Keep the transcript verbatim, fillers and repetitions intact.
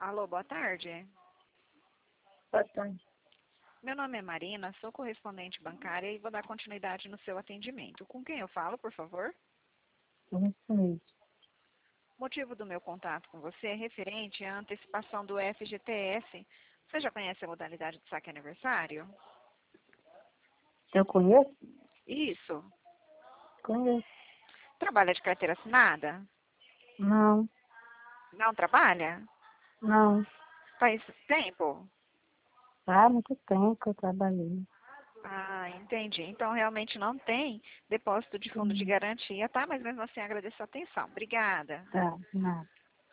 Alô, boa tarde. Boa tarde. Meu nome é Marina, sou correspondente bancária e vou dar continuidade no seu atendimento. Com quem eu falo, por favor? Não sei. O motivo do meu contato com você é referente à antecipação do F G T S. Você já conhece a modalidade de saque aniversário? Eu conheço? Isso. Conheço. Trabalha de carteira assinada? Não, Não trabalha? não. Faz tempo? Há muito tempo que eu trabalhei. Ah, entendi. Então realmente não tem depósito de fundo de Hum, garantia, tá? Mas mesmo assim agradeço a atenção. Obrigada. Tá, não.